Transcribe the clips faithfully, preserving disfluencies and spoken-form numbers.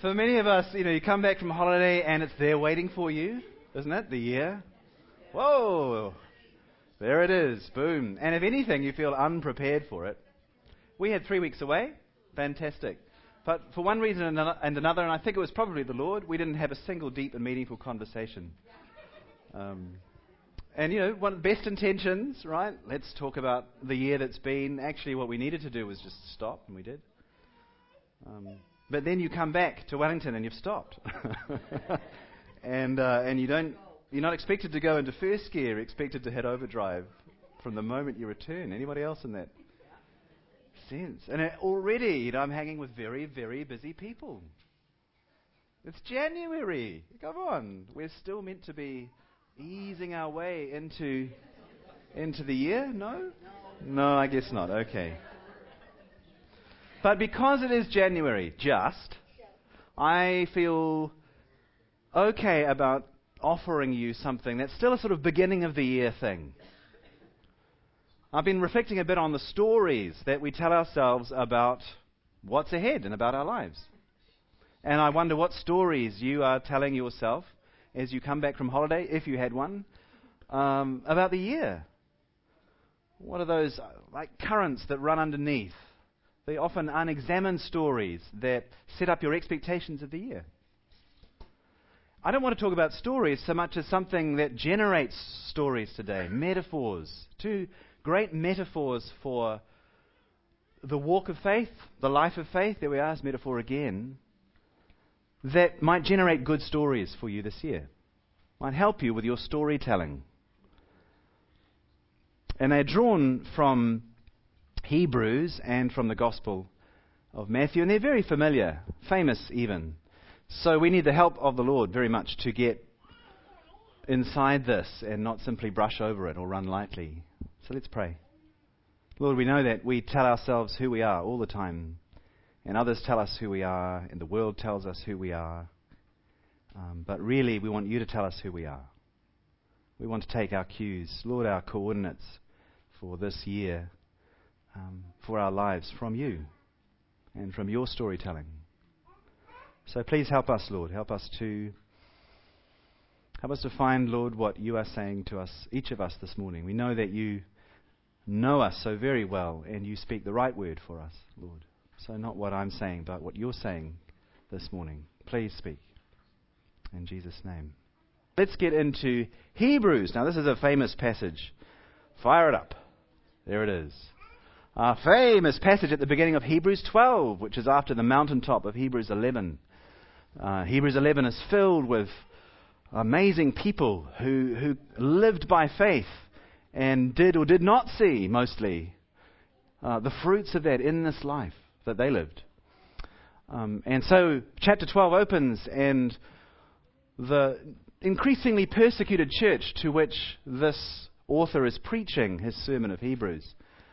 For many of us, you know, you come back from holiday and it's there waiting for you, isn't it? The year. Whoa! There it is. Boom. And if anything, you feel unprepared for it. We had three weeks away. Fantastic. But for one reason and ano- and another, and I think it was probably the Lord, we didn't have a single deep and meaningful conversation. Um, and, you know, one of the best intentions, right? Let's talk about the year that's been. Actually, what we needed to do was just stop, and we did. Um, but then you come back to Wellington and you've stopped. and uh, and you don't, you're not expected to go into first gear, you're expected to hit overdrive from the moment you return. Anybody else in that sense? And uh, already, you know, I'm hanging with very, very busy people. It's January. Come on. We're still meant to be easing our way into into the year? No? No, I guess not. Okay. But because it is January, just, I feel okay about offering you something that's still a sort of beginning of the year thing. I've been reflecting a bit on the stories that we tell ourselves about what's ahead and about our lives. And I wonder what stories you are telling yourself as you come back from holiday, if you had one, um, about the year. What are those uh, like currents that run underneath? The often unexamined stories that set up your expectations of the year. I don't want to talk about stories so much as something that generates stories today. Metaphors. Two great metaphors for the walk of faith, the life of faith. There we are, as metaphor again. That might generate good stories for you this year. Might help you with your storytelling. And they're drawn from Hebrews and from the Gospel of Matthew, and they're very familiar, famous even. So we need the help of the Lord very much to get inside this and not simply brush over it or run lightly. So let's pray. Lord, we know that we tell ourselves who we are all the time, and others tell us who we are, and the world tells us who we are. Um, but really, we want you to tell us who we are. We want to take our cues, Lord, our coordinates for this year, um, for our lives from you and from your storytelling. So please help us, Lord. Help us to help us to find, Lord, what you are saying to us, each of us this morning. We know that you know us so very well, and you speak the right word for us, Lord. So not what I'm saying, but what you're saying this morning. Please speak. In Jesus' name. Let's get into Hebrews. Now, this is a famous passage. Fire it up. There it is. A famous passage at the beginning of Hebrews twelve, which is after the mountaintop of Hebrews eleven. Uh, Hebrews eleven is filled with amazing people who, who lived by faith and did or did not see, mostly, uh, the fruits of that in this life that they lived. Um, and so chapter twelve opens, and the increasingly persecuted church to which this author is preaching his sermon of Hebrews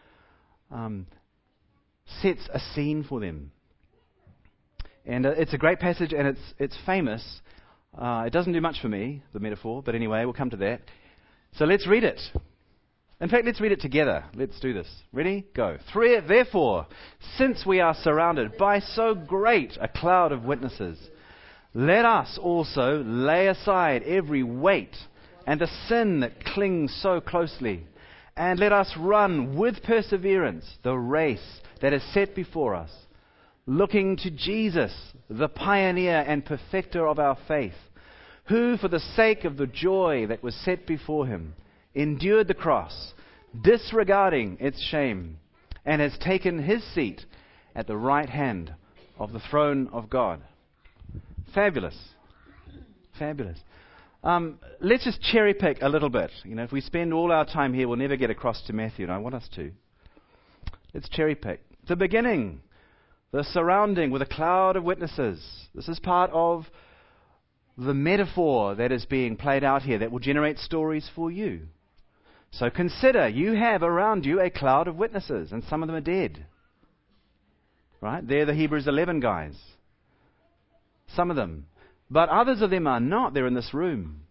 um, sets a scene for them. And uh, it's a great passage, and it's it's famous. Uh, it doesn't do much for me, the metaphor, but anyway, we'll come to that. So let's read it. In fact, let's read it together. Let's do this. Ready? Go. Three, therefore, since we are surrounded by so great a cloud of witnesses, let us also lay aside every weight and the sin that clings so closely, and let us run with perseverance the race that is set before us, looking to Jesus, the pioneer and perfecter of our faith, who for the sake of the joy that was set before him endured the cross, disregarding its shame, and has taken his seat at the right hand of the throne of God. Fabulous. Fabulous. Um, let's just cherry pick a little bit. You know, if we spend all our time here, we'll never get across to Matthew, and I want us to. Let's cherry pick. The beginning, the surrounding with a cloud of witnesses. This is part of the metaphor that is being played out here that will generate stories for you. So consider, you have around you a cloud of witnesses, and some of them are dead. Right? They're the Hebrews eleven guys. Some of them. But others of them are not. They're in this room.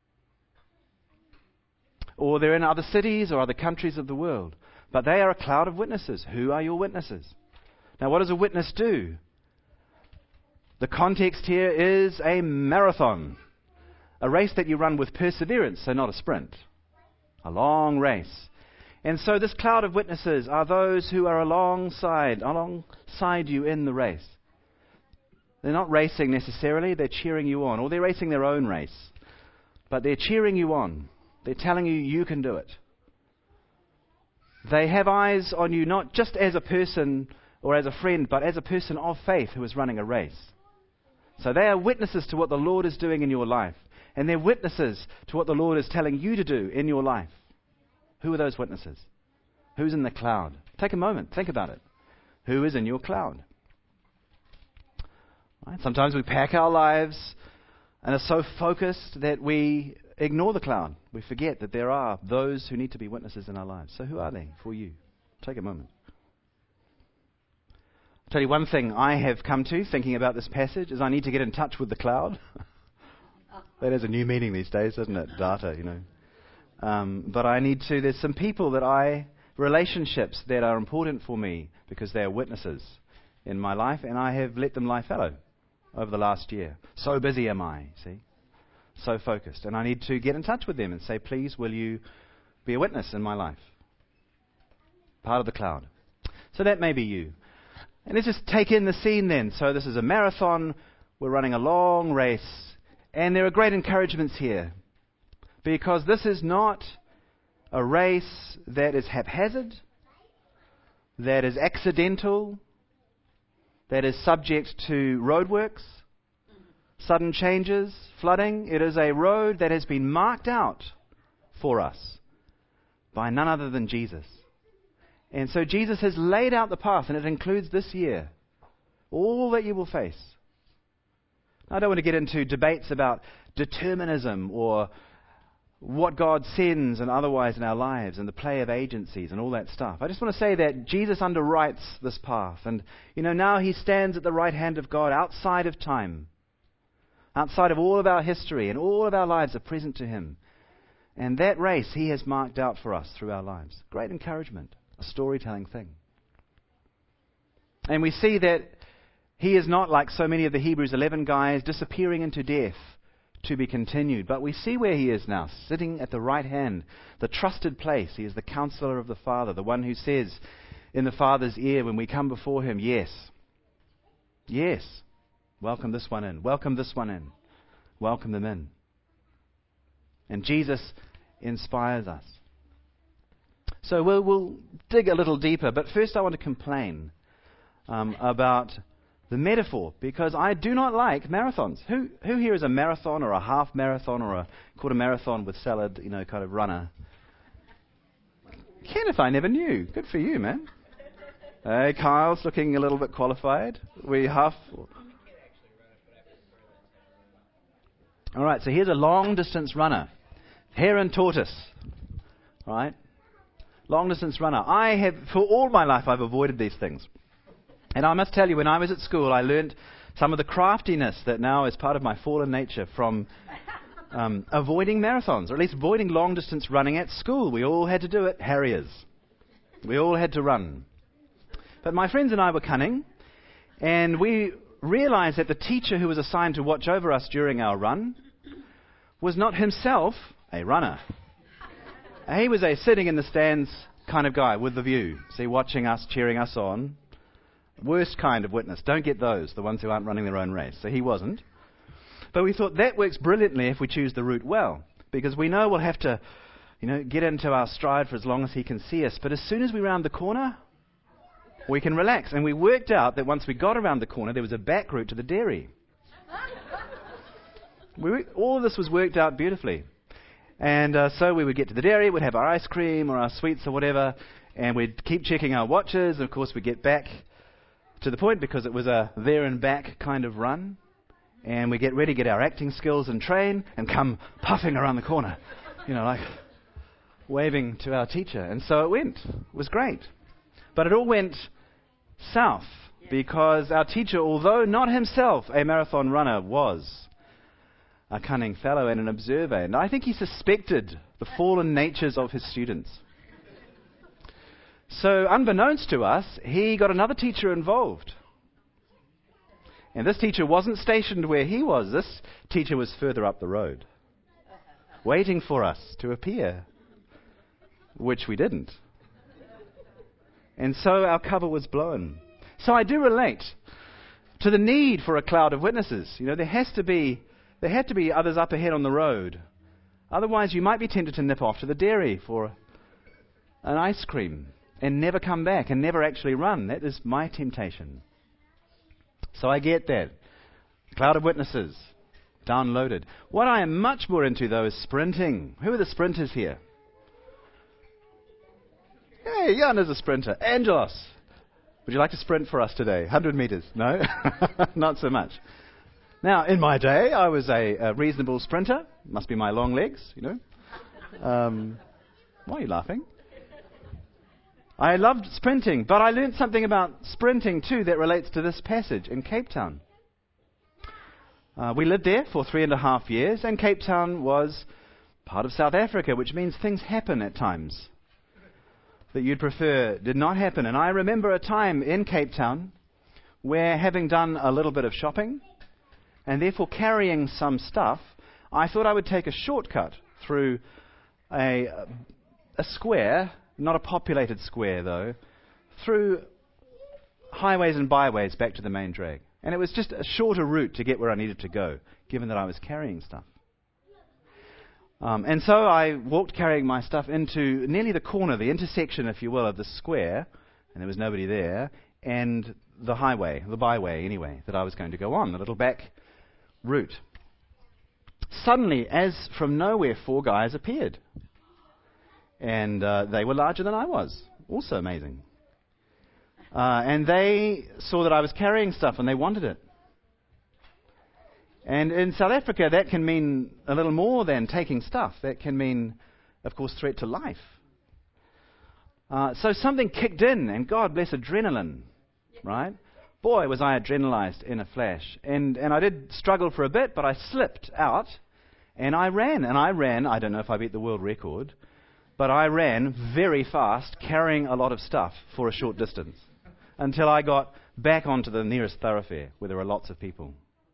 Or they're in other cities or other countries of the world. But they are a cloud of witnesses. Who are your witnesses? Now, what does a witness do? The context here is a marathon, a race that you run with perseverance, so not a sprint, a long race. And so this cloud of witnesses are those who are alongside, alongside you in the race. They're not racing necessarily, they're cheering you on, or they're racing their own race. But they're cheering you on. They're telling you you can do it. They have eyes on you not just as a person or as a friend, but as a person of faith who is running a race. So they are witnesses to what the Lord is doing in your life. And they're witnesses to what the Lord is telling you to do in your life. Who are those witnesses? Who's in the cloud? Take a moment, think about it. Who is in your cloud? Right? Sometimes we pack our lives and are so focused that we ignore the cloud. We forget that there are those who need to be witnesses in our lives. So who are they for you? Take a moment. I'll tell you one thing I have come to thinking about this passage is I need to get in touch with the cloud. That has a new meaning these days, doesn't it? Data, you know. Um, but I need to, there's some people that I, relationships that are important for me because they are witnesses in my life, and I have let them lie fallow over the last year. So busy am I, see? So focused. And I need to get in touch with them and say, please, will you be a witness in my life? Part of the cloud. So that may be you. And let's just take in the scene then. So this is a marathon. We're running a long race. And there are great encouragements here. Because this is not a race that is haphazard, that is accidental, that is subject to roadworks, sudden changes, flooding. It is a road that has been marked out for us by none other than Jesus. And so Jesus has laid out the path, and it includes this year, all that you will face. I don't want to get into debates about determinism or what God sends and otherwise in our lives and the play of agencies and all that stuff. I just want to say that Jesus underwrites this path. And, you know, now he stands at the right hand of God outside of time. Outside of all of our history, and all of our lives are present to him. And that race he has marked out for us through our lives. Great encouragement, a storytelling thing. And we see that he is not like so many of the Hebrews eleven guys disappearing into death to be continued. But we see where he is now, sitting at the right hand, the trusted place. He is the counselor of the Father, the one who says in the Father's ear when we come before him, yes, yes, welcome this one in, welcome this one in, welcome them in. And Jesus inspires us. So we'll, we'll dig a little deeper, but first I want to complain um, about the metaphor, because I do not like marathons. Who who here is a marathon or a half marathon or a quarter marathon with salad, you know, kind of runner? Kenneth, I never knew. Good for you, man. Hey, Kyle's looking a little bit qualified. We half. All right, so here's a long distance runner, hare and tortoise, right? Long distance runner. I have, for all my life, I've avoided these things. And I must tell you, when I was at school, I learned some of the craftiness that now is part of my fallen nature from um, avoiding marathons, or at least avoiding long-distance running at school. We all had to do it, harriers. We all had to run. But my friends and I were cunning, and we realized that the teacher who was assigned to watch over us during our run was not himself a runner. He was a sitting in the stands kind of guy with the view, see, watching us, cheering us on. Worst kind of witness. Don't get those, the ones who aren't running their own race. So he wasn't. But we thought that works brilliantly if we choose the route well, because we know we'll have to, you know, get into our stride for as long as he can see us. But as soon as we round the corner, we can relax. And we worked out that once we got around the corner, there was a back route to the dairy. we, all of this was worked out beautifully. And uh, so we would get to the dairy, we'd have our ice cream or our sweets or whatever, and we'd keep checking our watches. And of course, we'd get back to the point, because it was a there and back kind of run, and we get ready, get our acting skills and train, and come puffing around the corner, you know, like waving to our teacher. And so it went. It was great. But it all went south, because our teacher, although not himself a marathon runner, was a cunning fellow and an observer. And I think he suspected the fallen natures of his students. So, unbeknownst to us, he got another teacher involved. And this teacher wasn't stationed where he was. This teacher was further up the road, waiting for us to appear, which we didn't. And so our cover was blown. So I do relate to the need for a cloud of witnesses. You know, there has to be, there had to be others up ahead on the road. Otherwise, you might be tempted to nip off to the dairy for an ice cream and never come back and never actually run. That is my temptation. So I get that. Cloud of witnesses, downloaded. What I am much more into, though, is sprinting. Who are the sprinters here? Hey, Jan is a sprinter. Angelos, would you like to sprint for us today? one hundred meters? No? Not so much. Now, in my day, I was a, a reasonable sprinter. Must be my long legs, you know. Um, why are you laughing? I loved sprinting, but I learned something about sprinting too that relates to this passage in Cape Town. Uh, we lived there for three and a half years, and Cape Town was part of South Africa, which means things happen at times that you'd prefer did not happen. And I remember a time in Cape Town where, having done a little bit of shopping, and therefore carrying some stuff, I thought I would take a shortcut through a, a square, not a populated square though, through highways and byways back to the main drag. And it was just a shorter route to get where I needed to go, given that I was carrying stuff. Um, and so I walked carrying my stuff into nearly the corner, the intersection, if you will, of the square, and there was nobody there, and the highway, the byway anyway, that I was going to go on, the little back route. Suddenly, as from nowhere, four guys appeared. And uh, they were larger than I was. Also amazing. Uh, and they saw that I was carrying stuff and they wanted it. And in South Africa, that can mean a little more than taking stuff. That can mean, of course, threat to life. Uh, so something kicked in, and God bless adrenaline, right? Boy, was I adrenalized in a flash. And, and I did struggle for a bit, but I slipped out and I ran. And I ran, I don't know if I beat the world record, but I ran very fast, carrying a lot of stuff for a short distance, until I got back onto the nearest thoroughfare where there were lots of people.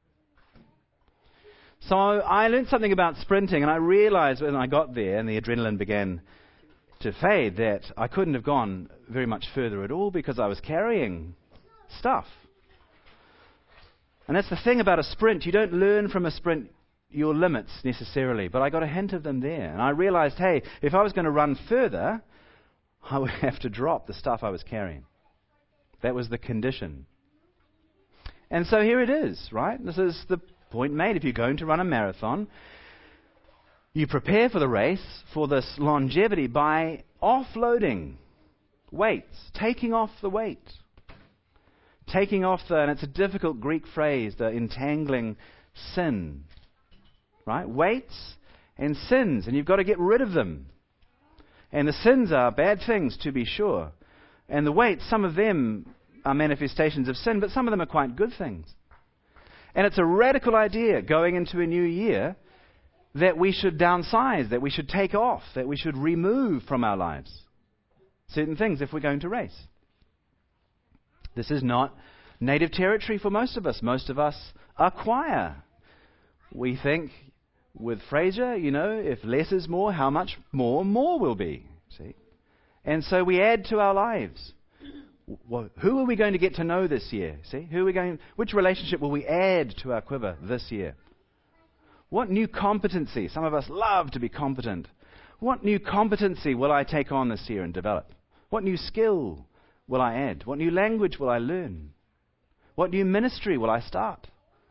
So I learned something about sprinting, and I realized when I got there and the adrenaline began to fade that I couldn't have gone very much further at all because I was carrying stuff. And that's the thing about a sprint. You don't learn from a sprint your limits necessarily, but I got a hint of them there. And I realized, hey, if I was going to run further, I would have to drop the stuff I was carrying. That was the condition. And so here it is, right? This is the point made. If you're going to run a marathon, you prepare for the race, for this longevity, by offloading weights, taking off the weight. Taking off the, and it's a difficult Greek phrase, the entangling sin. Right? Weights and sins, and you've got to get rid of them. And the sins are bad things, to be sure. And the weights, some of them are manifestations of sin, but some of them are quite good things. And it's a radical idea going into a new year that we should downsize, that we should take off, that we should remove from our lives certain things if we're going to race. This is not native territory for most of us. Most of us acquire. We think, with Fraser, you know, if less is more, how much more more will be? See? And so we add to our lives. Well, who are we going to get to know this year? See? Who are we going, which relationship will we add to our quiver this year? What new competency? Some of us love to be competent. What new competency will I take on this year and develop? What new skill will I add? What new language will I learn? What new ministry will I start?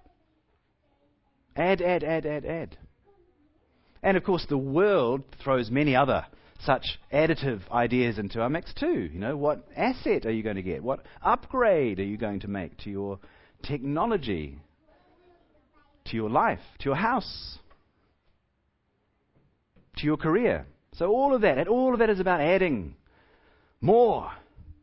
Add, add, add, add, add. And of course the world throws many other such additive ideas into our mix too. You know, what asset are you going to get? What upgrade are you going to make to your technology, to your life, to your house, to your career? So all of that, and all of that is about adding more,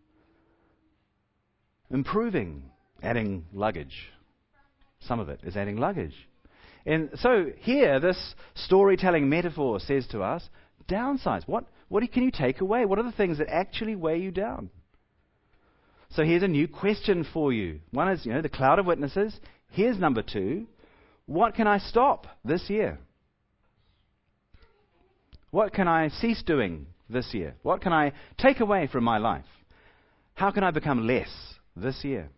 improving, adding luggage. Some of it is adding luggage. And so here, this storytelling metaphor says to us, downsize. What, what can you take away? What are the things that actually weigh you down? So here's a new question for you. One is, you know, the cloud of witnesses. Here's number two. What can I stop this year? What can I cease doing this year? What can I take away from my life? How can I become less this year?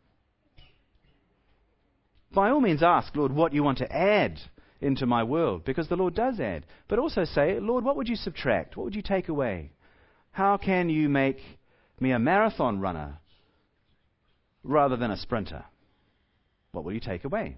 By all means ask, Lord, what you want to add into my world, because the Lord does add. But also say, Lord, what would you subtract? What would you take away? How can you make me a marathon runner rather than a sprinter? What will you take away?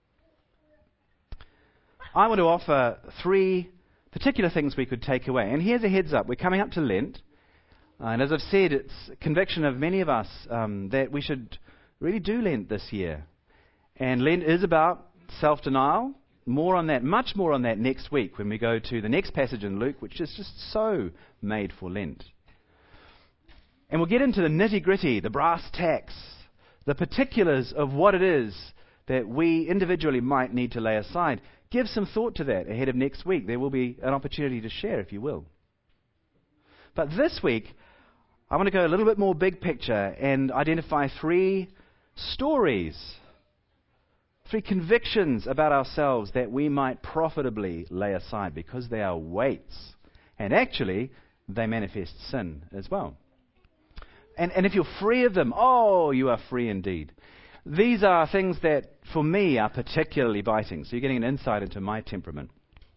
I want to offer three particular things we could take away. And here's a heads up. We're coming up to Lent. Uh, and as I've said, it's a conviction of many of us um, that we should really do Lent this year. And Lent is about self-denial. More on that, much more on that next week when we go to the next passage in Luke, which is just so made for Lent. And we'll get into the nitty-gritty, the brass tacks, the particulars of what it is that we individually might need to lay aside. Give some thought to that ahead of next week. There will be an opportunity to share, if you will. But this week, I want to go a little bit more big picture and identify three stories, three convictions about ourselves that we might profitably lay aside because they are weights. And actually, they manifest sin as well. And, and if you're free of them, oh, you are free indeed. These are things that, for me, are particularly biting. So you're getting an insight into my temperament.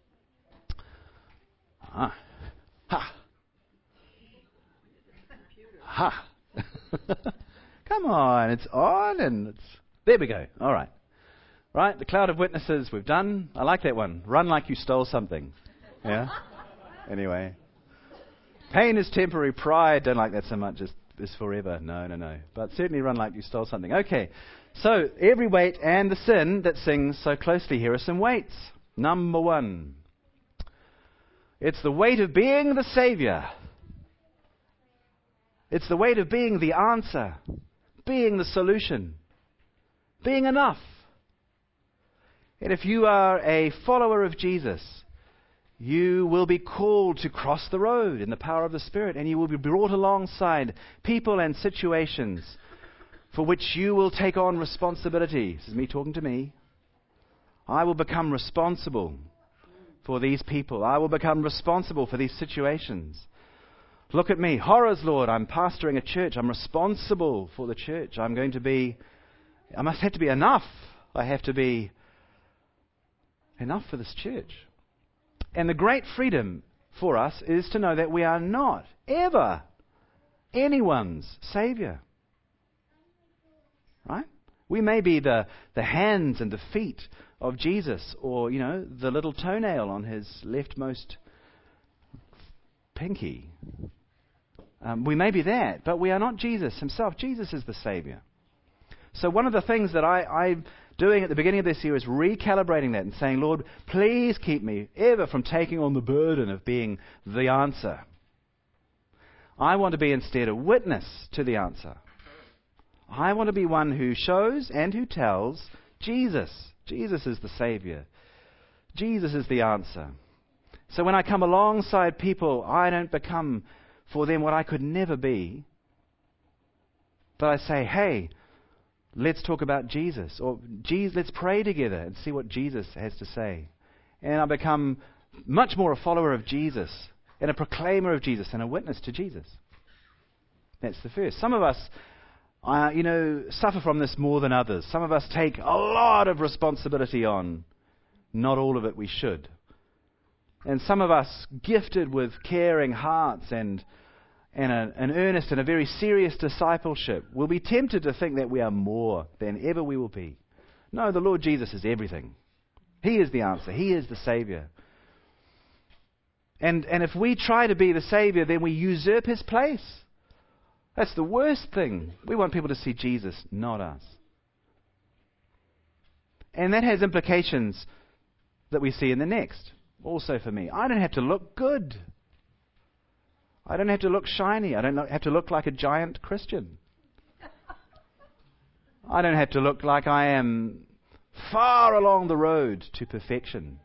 Ah. Ha. Ha. Come on, it's on and it's... There we go. All right. Right, the cloud of witnesses we've done. I like that one. Run like you stole something. Yeah? Anyway. Pain is temporary. Pride, don't like that so much. It's, it's forever. No, no, no. But certainly run like you stole something. Okay. So, every weight and the sin that sings so closely. Here are some weights. Number one. It's the weight of being the Savior. It's the weight of being the answer. Being the solution. Being enough. And if you are a follower of Jesus, you will be called to cross the road in the power of the Spirit, and you will be brought alongside people and situations for which you will take on responsibility. This is me talking to me. I will become responsible for these people. I will become responsible for these situations. Look at me. Horrors, Lord. I'm pastoring a church. I'm responsible for the church. I'm going to be, I must have to be enough. I have to be enough for this church. And the great freedom for us is to know that we are not ever anyone's Savior. Right? We may be the, the hands and the feet of Jesus, or, you know, the little toenail on his leftmost pinky. Um, we may be that, but we are not Jesus himself. Jesus is the Savior. So one of the things that I, I'm doing at the beginning of this year is recalibrating that and saying, Lord, please keep me ever from taking on the burden of being the answer. I want to be instead a witness to the answer. I want to be one who shows and who tells Jesus. Jesus is the Savior. Jesus is the answer. So when I come alongside people, I don't become for them what I could never be. But I say, hey, let's talk about Jesus. Or, Jesus, let's pray together and see what Jesus has to say. And I become much more a follower of Jesus and a proclaimer of Jesus and a witness to Jesus. That's the first. Some of us, uh, you know, suffer from this more than others. Some of us take a lot of responsibility on. Not all of it we should. And some of us, gifted with caring hearts and and a, an earnest and a very serious discipleship, will be tempted to think that we are more than ever we will be. No, the Lord Jesus is everything. He is the answer. He is the Savior. And and if we try to be the Savior, then we usurp his place. That's the worst thing. We want people to see Jesus, not us. And that has implications that we see in the next. Also for me, I don't have to look good. I don't have to look shiny. I don't have to look like a giant Christian. I don't have to look like I am far along the road to perfection.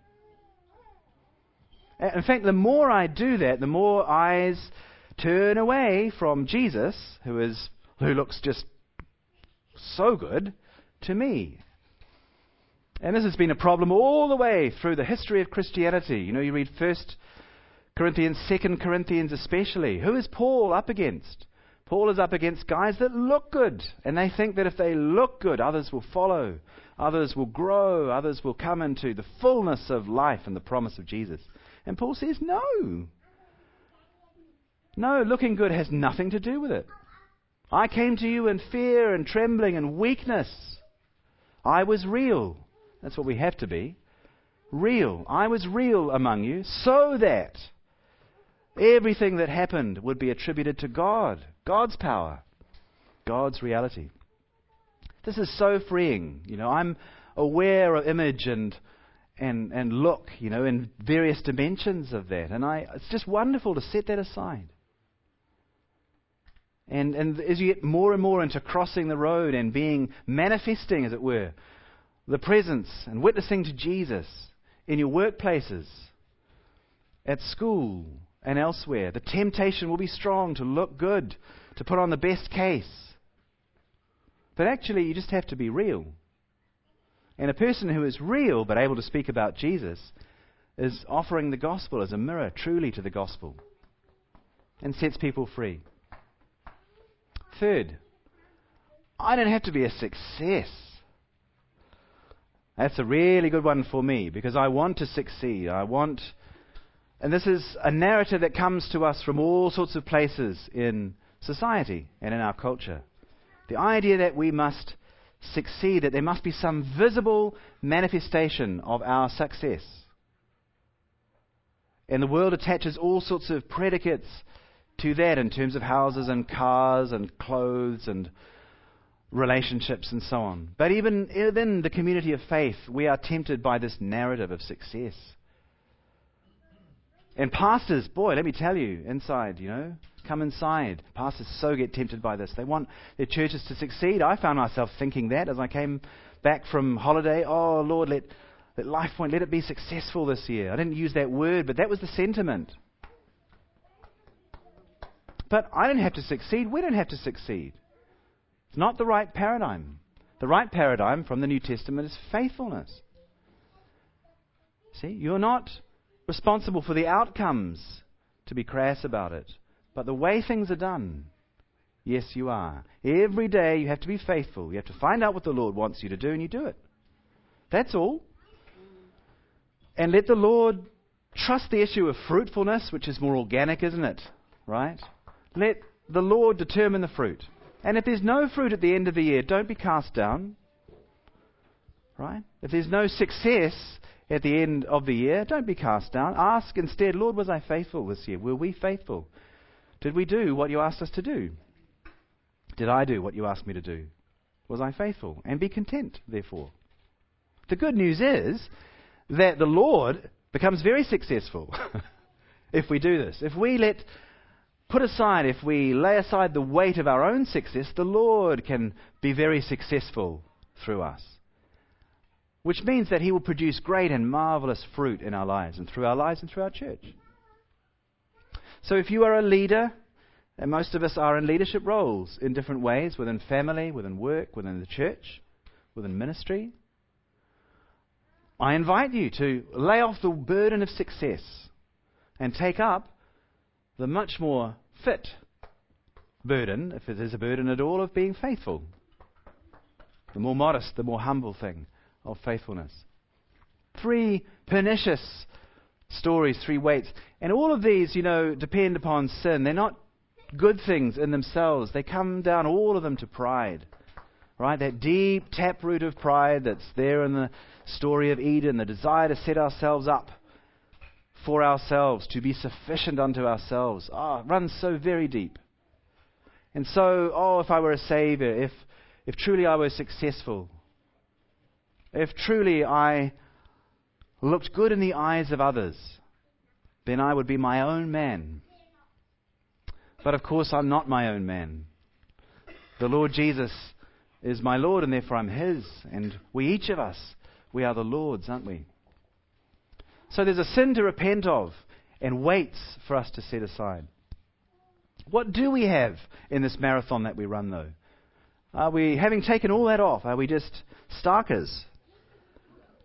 In fact, the more I do that, the more eyes turn away from Jesus, who is who looks just so good, to me. And this has been a problem all the way through the history of Christianity. You know, you read First Corinthians, Second Corinthians especially. Who is Paul up against? Paul is up against guys that look good, and they think that if they look good, others will follow, others will grow, others will come into the fullness of life and the promise of Jesus. And Paul says, no. No, looking good has nothing to do with it. I came to you in fear and trembling and weakness. I was real. That's what we have to be. Real. I was real among you so that everything that happened would be attributed to God, God's power, God's reality. This is so freeing. You know, I'm aware of image and and and look, you know, in various dimensions of that, and I it's just wonderful to set that aside. And and as you get more and more into crossing the road and being manifesting, as it were, the presence and witnessing to Jesus in your workplaces, at school, and elsewhere, the temptation will be strong to look good, to put on the best case. But actually, you just have to be real. And a person who is real but able to speak about Jesus is offering the gospel as a mirror truly to the gospel and sets people free. Third, I don't have to be a success. That's a really good one for me because I want to succeed. I want... And this is a narrative that comes to us from all sorts of places in society and in our culture. The idea that we must succeed, that there must be some visible manifestation of our success. And the world attaches all sorts of predicates to that in terms of houses and cars and clothes and relationships and so on. But even within the community of faith, we are tempted by this narrative of success. And pastors, boy, let me tell you, inside, you know, come inside. Pastors so get tempted by this. They want their churches to succeed. I found myself thinking that as I came back from holiday. Oh, Lord, let, let Life Point, let it be successful this year. I didn't use that word, but that was the sentiment. But I don't have to succeed. We don't have to succeed. It's not the right paradigm. The right paradigm from the New Testament is faithfulness. See, you're not responsible for the outcomes, to be crass about it. But the way things are done, yes, you are. Every day you have to be faithful. You have to find out what the Lord wants you to do, and you do it. That's all. And let the Lord trust the issue of fruitfulness, which is more organic, isn't it? Right? Let the Lord determine the fruit. And if there's no fruit at the end of the year, don't be cast down. Right? If there's no success at the end of the year, don't be cast down. Ask instead, Lord, was I faithful this year? Were we faithful? Did we do what you asked us to do? Did I do what you asked me to do? Was I faithful? And be content, therefore. The good news is that the Lord becomes very successful if we do this. If we let, put aside, if we lay aside the weight of our own success, the Lord can be very successful through us. Which means that He will produce great and marvelous fruit in our lives and through our lives and through our church. So if you are a leader, and most of us are in leadership roles in different ways, within family, within work, within the church, within ministry, I invite you to lay off the burden of success and take up the much more fit burden, if it is a burden at all, of being faithful. The more modest, the more humble thing of faithfulness. Three pernicious stories, three weights. And all of these, you know, depend upon sin. They're not good things in themselves. They come down, all of them, to pride. Right? That deep taproot of pride that's there in the story of Eden, the desire to set ourselves up for ourselves, to be sufficient unto ourselves. Ah, oh, it runs so very deep. And so, oh, if I were a savior, if if truly I was successful, if truly I looked good in the eyes of others, then I would be my own man. But of course, I'm not my own man. The Lord Jesus is my Lord, and therefore I'm His. And we, each of us, we are the Lord's, aren't we? So there's a sin to repent of and weights for us to set aside. What do we have in this marathon that we run, though? Are we, having taken all that off, are we just starkers?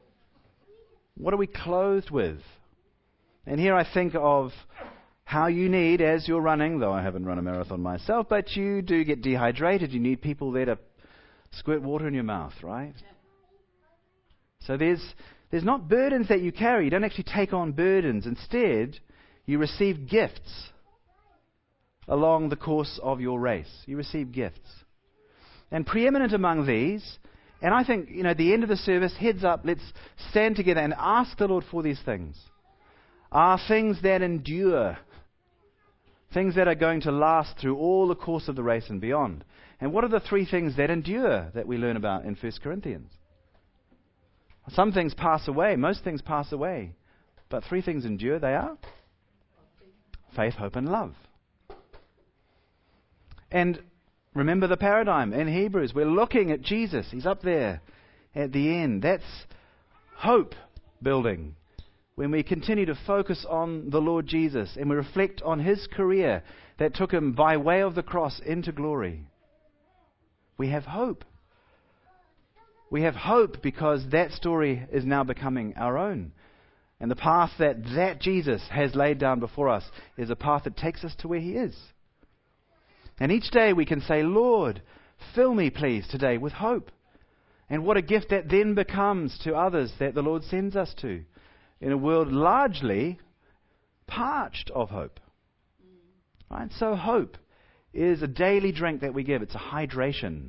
What are we clothed with? And here I think of how you need, as you're running, though I haven't run a marathon myself, but you do get dehydrated. You need people there to squirt water in your mouth, right? So there's there's not burdens that you carry. You don't actually take on burdens. Instead, you receive gifts along the course of your race. You receive gifts. And preeminent among these, and I think, you know, at the end of the service, heads up, let's stand together and ask the Lord for these things. Are things that endure, things that are going to last through all the course of the race and beyond. And what are the three things that endure that we learn about in First Corinthians? Some things pass away, most things pass away, but three things endure. They are faith, hope, and love. And remember the paradigm in Hebrews. We're looking at Jesus. He's up there at the end. That's hope building. When we continue to focus on the Lord Jesus and we reflect on His career that took Him by way of the cross into glory, we have hope. We have hope because that story is now becoming our own. And the path that that Jesus has laid down before us is a path that takes us to where He is. And each day we can say, Lord, fill me please today with hope. And what a gift that then becomes to others that the Lord sends us to in a world largely parched of hope. Right? So hope is a daily drink that we give. It's a hydration.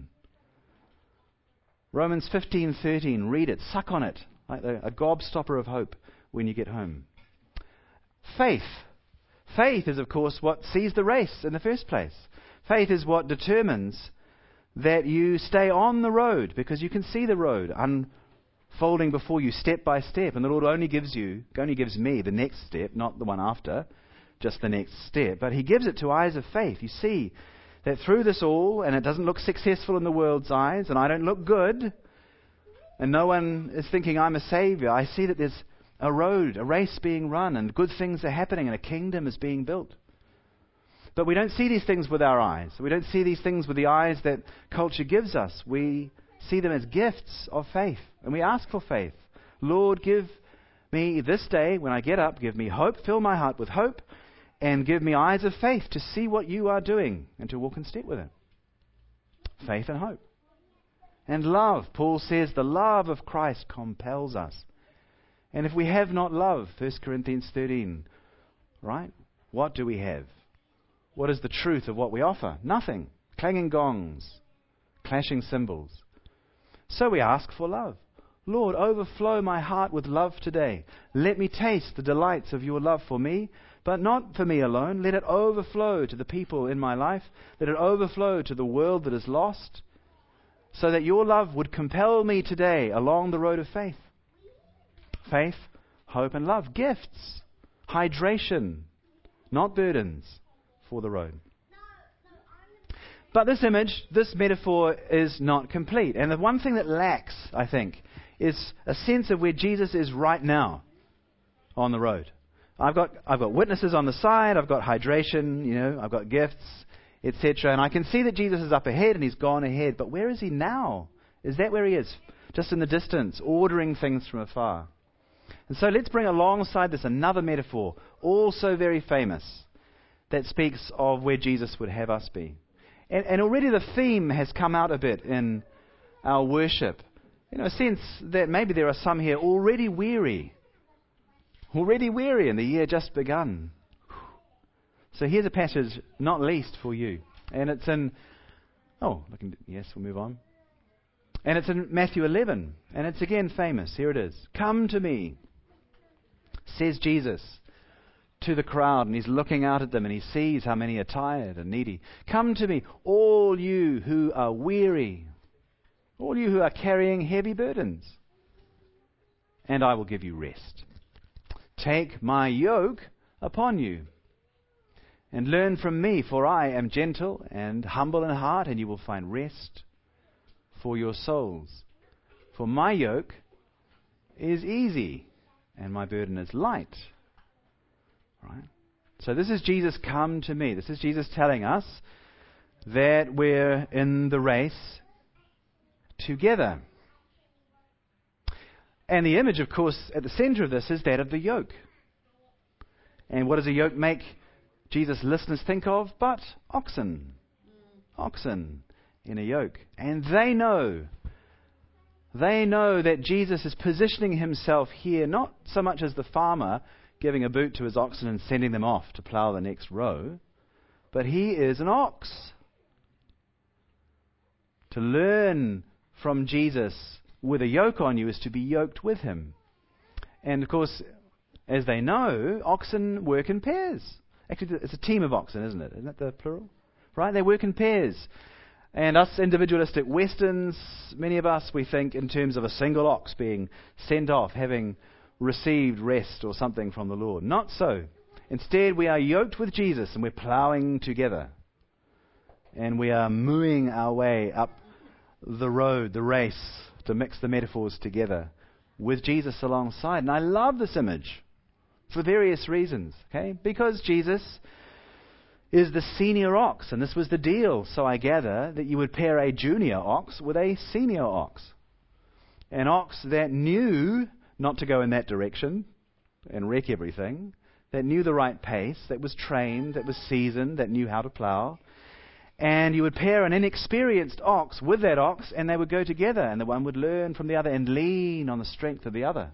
Romans fifteen thirteen, read it, suck on it, like a gobstopper of hope when you get home. Faith. Faith is, of course, what sees the race in the first place. Faith is what determines that you stay on the road because you can see the road unfolding before you step by step. And the Lord only gives you, only gives me the next step, not the one after, just the next step. But He gives it to eyes of faith. You see that through this all, and it doesn't look successful in the world's eyes, and I don't look good, and no one is thinking I'm a savior, I see that there's a road, a race being run, and good things are happening, and a kingdom is being built. But we don't see these things with our eyes. We don't see these things with the eyes that culture gives us. We see them as gifts of faith, and we ask for faith. Lord, give me this day, when I get up, give me hope, fill my heart with hope, and give me eyes of faith to see what you are doing and to walk in step with it. Faith and hope. And love. Paul says the love of Christ compels us. And if we have not love, First Corinthians thirteen, right? What do we have? What is the truth of what we offer? Nothing. Clanging gongs, clashing cymbals. So we ask for love. Lord, overflow my heart with love today. Let me taste the delights of your love for me, but not for me alone. Let it overflow to the people in my life. Let it overflow to the world that is lost, so that your love would compel me today along the road of faith. Faith, hope, and love. Gifts, hydration, not burdens for the road. But this image, this metaphor is not complete. And the one thing that lacks, I think, is a sense of where Jesus is right now on the road. I've got I've got witnesses on the side, I've got hydration, you know, I've got gifts, et cetera. And I can see that Jesus is up ahead and He's gone ahead. But where is He now? Is that where He is? Just in the distance, ordering things from afar. And so let's bring alongside this another metaphor, also very famous, that speaks of where Jesus would have us be. And, and already the theme has come out a bit in our worship. You know, a sense that maybe there are some here already weary. Already weary in the year just begun. So here's a passage not least for you. And it's in, oh, looking, yes, we'll move on. And it's in Matthew eleven. And it's again famous. Here it is. Come to me, says Jesus to the crowd. And He's looking out at them and He sees how many are tired and needy. Come to me, all you who are weary, all you who are carrying heavy burdens, and I will give you rest. Take my yoke upon you and learn from me, for I am gentle and humble in heart, and you will find rest for your souls. For my yoke is easy and my burden is light. Right? So this is Jesus, come to me. This is Jesus telling us that we're in the race together. And the image, of course, at the center of this is that of the yoke. And what does a yoke make Jesus' listeners think of? But oxen. Oxen in a yoke. And they know, they know that Jesus is positioning himself here not so much as the farmer giving a boot to his oxen and sending them off to plow the next row, but he is an ox. To learn from Jesus with a yoke on you is to be yoked with him. And of course, as they know, oxen work in pairs. Actually, it's a team of oxen, isn't it? Isn't that the plural? Right? They work in pairs. And us individualistic Westerns, many of us, we think in terms of a single ox being sent off, having received rest or something from the Lord. Not so. Instead, we are yoked with Jesus and we're ploughing together. And we are mooing our way up the road, the race, to mix the metaphors together with Jesus alongside. And I love this image for various reasons. Okay, because Jesus is the senior ox, and this was the deal, so I gather, that you would pair a junior ox with a senior ox. An ox that knew not to go in that direction and wreck everything, that knew the right pace, that was trained, that was seasoned, that knew how to plough. And you would pair an inexperienced ox with that ox, and they would go together, and the one would learn from the other and lean on the strength of the other.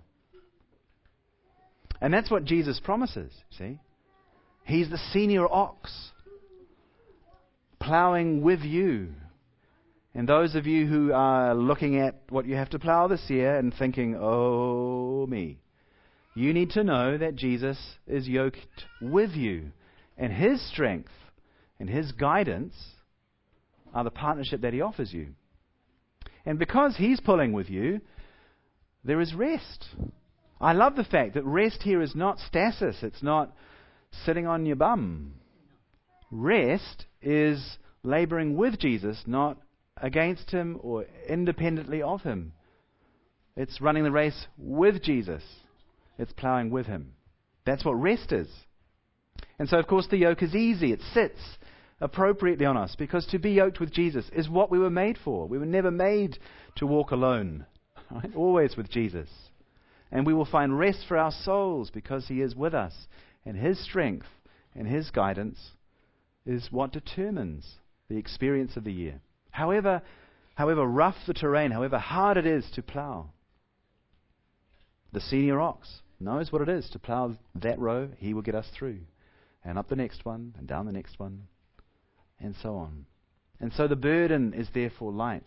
And that's what Jesus promises, see? He's the senior ox, ploughing with you. And those of you who are looking at what you have to plough this year and thinking, oh me, you need to know that Jesus is yoked with you, and his strength and his guidance are the partnership that he offers you. And because he's pulling with you, there is rest. I love the fact that rest here is not stasis. It's not sitting on your bum. Rest is laboring with Jesus, not against him or independently of him. It's running the race with Jesus. It's plowing with him. That's what rest is. And so, of course, the yoke is easy. It sits appropriately on us, because to be yoked with Jesus is what we were made for. We were never made to walk alone, right? Always with Jesus. And we will find rest for our souls because he is with us, and his strength and his guidance is what determines the experience of the year. However, however rough the terrain, however hard it is to plough, the senior ox knows what it is to plough that row. He will get us through, and up the next one, and down the next one, and so on. And so the burden is therefore light.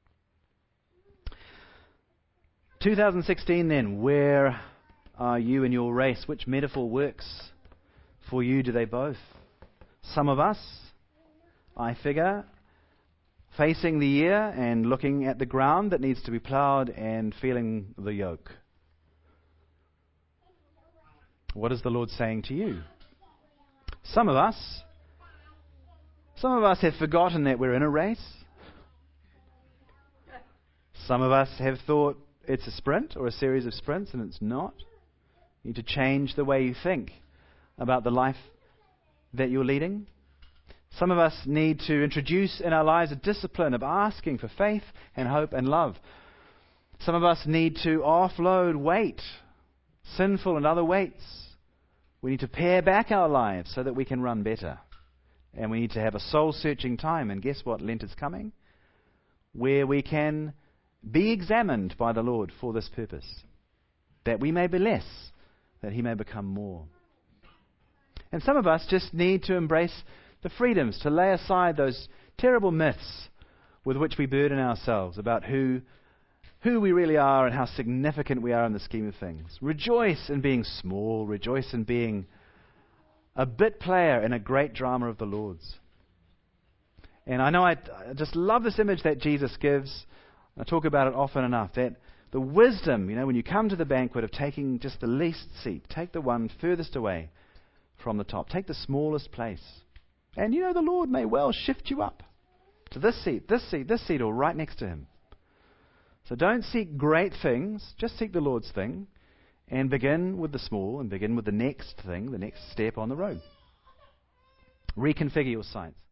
twenty sixteen then, where are you in your race? Which metaphor works for you? Do they both? Some of us, I figure, facing the year and looking at the ground that needs to be ploughed and feeling the yoke. What is the Lord saying to you? Some of us, some of us have forgotten that we're in a race. Some of us have thought it's a sprint or a series of sprints, and it's not. You need to change the way you think about the life that you're leading. Some of us need to introduce in our lives a discipline of asking for faith and hope and love. Some of us need to offload weight, sinful and other weights. We need to pare back our lives so that we can run better. And we need to have a soul-searching time. And guess what? Lent is coming, where we can be examined by the Lord for this purpose, that we may be less, that he may become more. And some of us just need to embrace the freedoms, to lay aside those terrible myths with which we burden ourselves about who who we really are and how significant we are in the scheme of things. Rejoice in being small. Rejoice in being a bit player in a great drama of the Lord's. And I know I, I just love this image that Jesus gives. I talk about it often enough, that the wisdom, you know, when you come to the banquet, of taking just the least seat, take the one furthest away from the top, take the smallest place. And you know, the Lord may well shift you up to this seat, this seat, this seat, or right next to him. So don't seek great things, just seek the Lord's thing, and begin with the small, and begin with the next thing, the next step on the road. Reconfigure your sights.